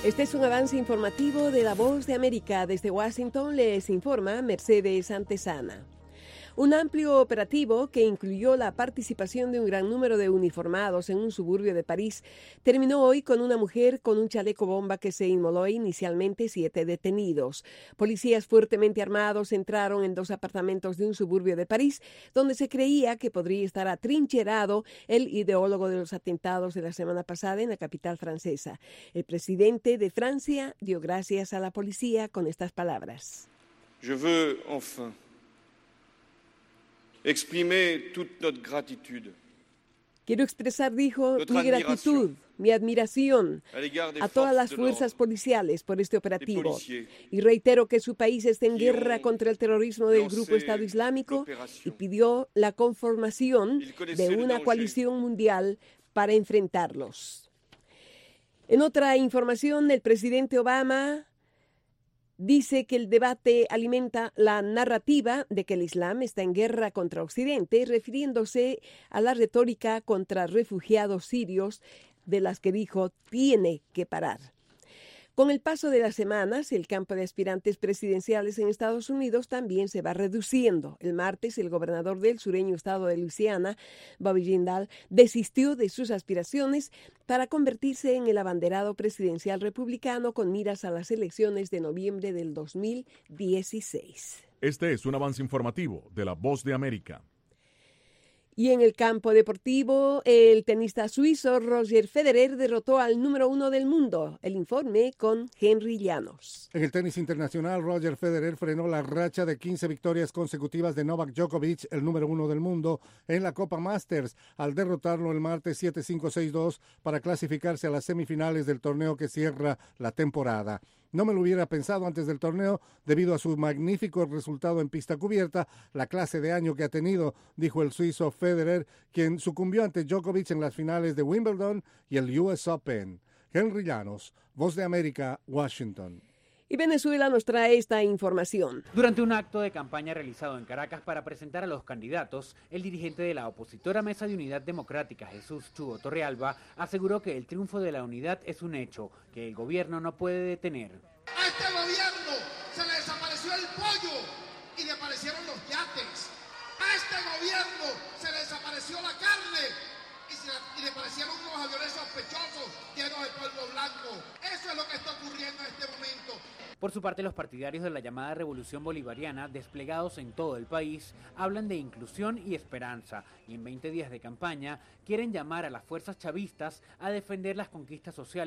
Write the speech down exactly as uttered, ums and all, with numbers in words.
Este es un avance informativo de La Voz de América. Desde Washington les informa Mercedes Antesana. Un amplio operativo que incluyó la participación de un gran número de uniformados en un suburbio de París terminó hoy con una mujer con un chaleco bomba que se inmoló e inicialmente siete detenidos. Policías fuertemente armados entraron en dos apartamentos de un suburbio de París donde se creía que podría estar atrincherado el ideólogo de los atentados de la semana pasada en la capital francesa. El presidente de Francia dio gracias a la policía con estas palabras. Je veux enfin exprimer toute notre gratitude. Quiero expresar, dijo, mi gratitud, mi admiración a todas las fuerzas policiales por este operativo. Y reitero que su país está en guerra contra el terrorismo del Grupo Estado Islámico y pidió la conformación de una coalición mundial para enfrentarlos. En otra información, el presidente Obama dice que el debate alimenta la narrativa de que el Islam está en guerra contra Occidente, refiriéndose a la retórica contra refugiados sirios, de las que dijo tiene que parar. Con el paso de las semanas, el campo de aspirantes presidenciales en Estados Unidos también se va reduciendo. El martes, el gobernador del sureño estado de Luisiana, Bobby Jindal, desistió de sus aspiraciones para convertirse en el abanderado presidencial republicano con miras a las elecciones de noviembre del dos mil dieciséis. Este es un avance informativo de La Voz de América. Y en el campo deportivo, el tenista suizo Roger Federer derrotó al número uno del mundo. El informe con Henry Llanos. En el tenis internacional, Roger Federer frenó la racha de quince victorias consecutivas de Novak Djokovic, el número uno del mundo, en la Copa Masters, al derrotarlo el martes siete cinco seis dos para clasificarse a las semifinales del torneo que cierra la temporada. No me lo hubiera pensado antes del torneo debido a su magnífico resultado en pista cubierta, la clase de año que ha tenido, dijo el suizo Federer, quien sucumbió ante Djokovic en las finales de Wimbledon y el U S Open. Henry Llanos, Voz de América, Washington. Y Venezuela nos trae esta información. Durante un acto de campaña realizado en Caracas para presentar a los candidatos, el dirigente de la opositora Mesa de Unidad Democrática, Jesús Chugo Torrealba, aseguró que el triunfo de la unidad es un hecho que el gobierno no puede detener. A este gobierno se le desapareció el pollo y le aparecieron los yates. A este gobierno se le desapareció la carne y, se, y le aparecieron unos aviones sospechosos llenos de polvo blanco. Eso es lo que está ocurriendo en este momento. Por su parte, los partidarios de la llamada Revolución Bolivariana, desplegados en todo el país, hablan de inclusión y esperanza, y en veinte días de campaña quieren llamar a las fuerzas chavistas a defender las conquistas sociales